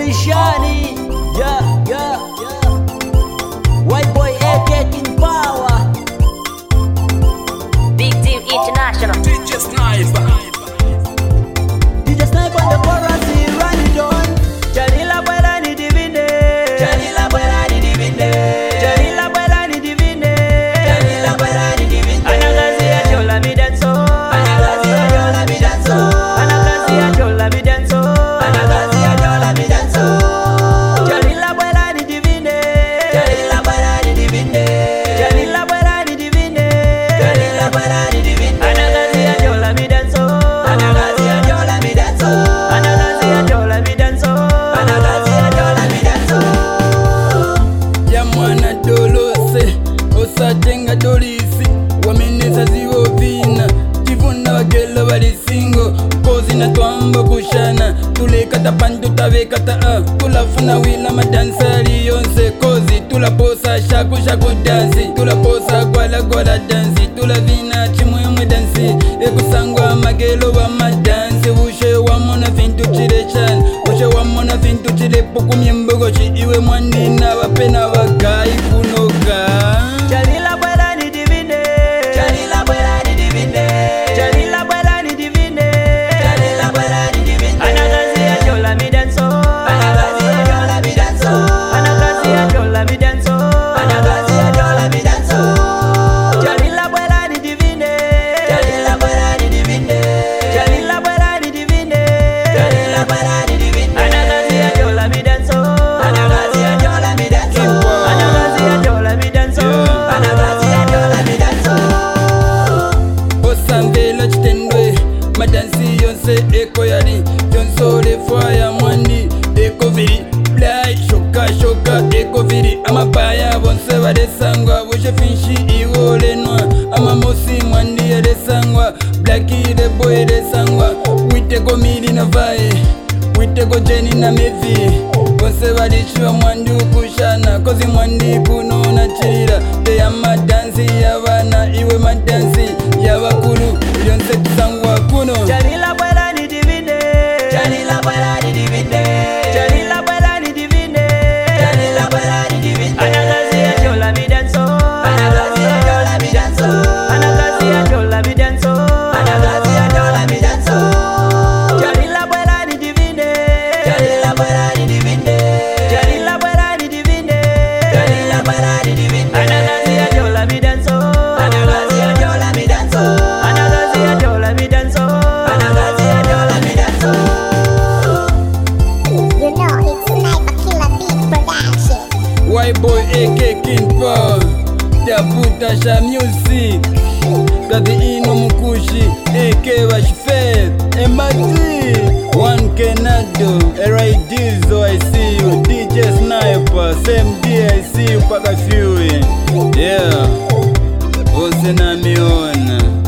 Shani. Yeah, yeah, yeah. White boy AK King Power. Big Team International. DJ Sniper. DJ Sniper on the chorus, he run it on. Janila Bella ni divine. Janila Bella ni divine. Janila Bella ni divine. Janila Bella ni divine. Anagazi ya chola mi danso. Anagazi ya chola mi danso. Anagazi ya chola mi danso. Anagazi ya chola mi danso. Janila Bella ni divine. Janila Bella ni divine. Janila Bella ni divine. Janila Bella ni divine. Anagazi ya chola mi danso. Anagazi ya chola mi danso. Anagazi ya chola mi danso. Anagazi ya chola mi danso. Ya mwana dolose osatenga dolisi wameneza ziwo vina tivuna wagela bali singo kozi na twamba kushana tulekata pandu tavekata tulafuna wila madansari yonse kozi tulaposa shaku shaku dansi tulaposa gwala gwala dansi tulavina chimwemwe dansi ekusangwa magelo wa madansi ushe wamona vintu chirechani ushe wamona vintu chirepukumye mbogochi iwe mwanina wapena wagai kunoga. Janila Bella ni divine. Janila Bella ni divine. Janila Bella ni divine. Janila Bella ni divine. Anagazi ya chola mi danso. Anagazi ya chola mi danso. Anagazi ya chola mi danso. Anagazi ya chola mi danso. Janila Bella ni divine. Janila Bella ni divine. Janila Bella ni divine. Janila Bella ni divine. Anagazi ya chola mi danso. Anagazi ya chola mi danso. Anagazi ya chola mi danso. Anagazi ya chola mi danso. Osambela chitendwe madansi yonse eko yali yonsole fwaya mwandi eko viri blai shoka shoka eko viri amabaya bonse badesangwa bushe finshi iwolenwa amamosi mwandi yadesangwa blaki debo yadesangwa witeko mili na vae witeko jeni na mevi bonse badishiwa mwandi ukushana kozi mwandi kunona chirira teya madansi yabana iwe madansi yabakulu yonse tusangwa kuno. Janila Bella ni divine. Janila Bella ni divine. Janila Bella ni divine. Janila Bella ni divine. Anagazi ya chola mi danso. Anagazi ya chola mi danso. Anagazi ya chola mi danso. Anagazi ya chola mi danso. Janila Bella ni divine. Janila Bella ni divine. Janila Bella ni divine. Janila Bella ni divine. Anagazi ya chola mi danso. Anagazi ya chola mi danso. Anagazi ya chola mi danso. Anagazi ya chola mi danso. You know it's Sniper Killer Beat Production. White boy AK King Power Taputa sha music Kati ino mukushi AK washfed Emati One Kenado Eraidizo I see you DJ Sniper Same day I see you paka few. Yeah Ose na miona